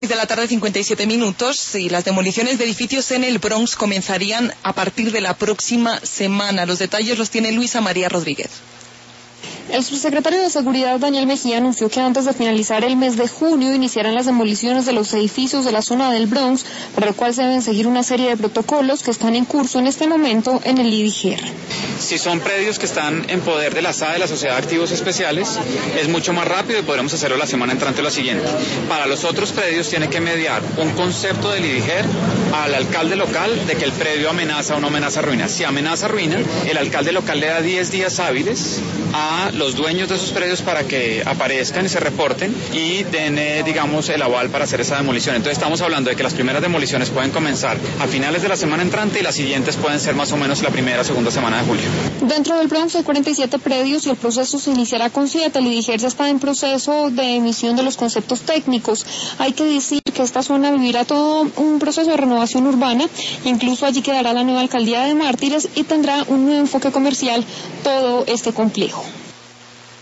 De la tarde, 57 minutos, y las demoliciones de edificios en el Bronx comenzarían a partir de la próxima semana. Los detalles los tiene Luisa María Rodríguez. El subsecretario de Seguridad, Daniel Mejía, anunció que antes de finalizar el mes de junio iniciarán las demoliciones de los edificios de la zona del Bronx, para lo cual se deben seguir una serie de protocolos que están en curso en este momento en el IDIGER. Si son predios que están en poder de la SAE, de la Sociedad de Activos Especiales, es mucho más rápido y podremos hacerlo la semana entrante o la siguiente. Para los otros predios tiene que mediar un concepto del IDIGER al alcalde local de que el predio amenaza o no amenaza ruina. Si amenaza ruina, el alcalde local le da 10 días hábiles a los dueños de esos predios para que aparezcan y se reporten y den, digamos, el aval para hacer esa demolición. Entonces estamos hablando de que las primeras demoliciones pueden comenzar a finales de la semana entrante y las siguientes pueden ser más o menos la primera o segunda semana de julio. Dentro del Bronx hay 47 predios y el proceso se iniciará con 7. El IDIGER ya está en proceso de emisión de los conceptos técnicos. Hay que decir que esta zona vivirá todo un proceso de renovación urbana, incluso allí quedará la nueva alcaldía de Mártires y tendrá un nuevo enfoque comercial todo este complejo.